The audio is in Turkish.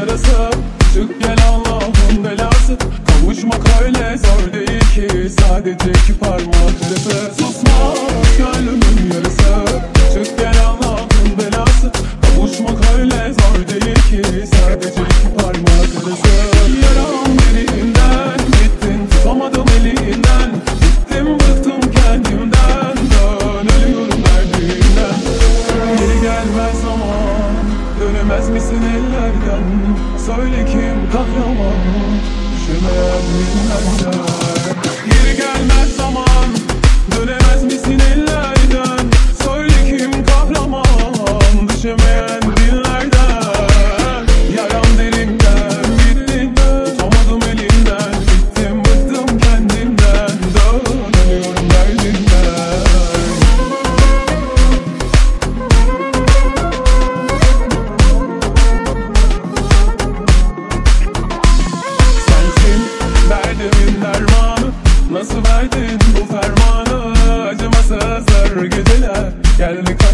yarası. Çık gel Allah'ın belası. Kavuşmak öyle zor değil ki, sadece iki parmak arası. Susma gönlümün yarısı. Çık gel Allah'ın belası. Kavuşmak öyle zor değil ki, sadece iki parmak arası. Yaram derinden, gittin tutamadım elinden. Gittim bıktım kendimden, dön ölüyorum derdinden. Geri gelmez zaman, dönemez misin ellerden? Söyle kim kahraman, düşemeyen binlerden. Geri gelmez zaman, dönemez misin ellerden? Söyle kim kahraman, düşemeyen binlerden. Yaram derinden, gittin tutamadım elinden. Gittim bıktım kendimden, dön ölüyorum derdinden. Sensin derdimin dermanı, nasıl verdin bu fermanı? Acımasızlar geceler geldi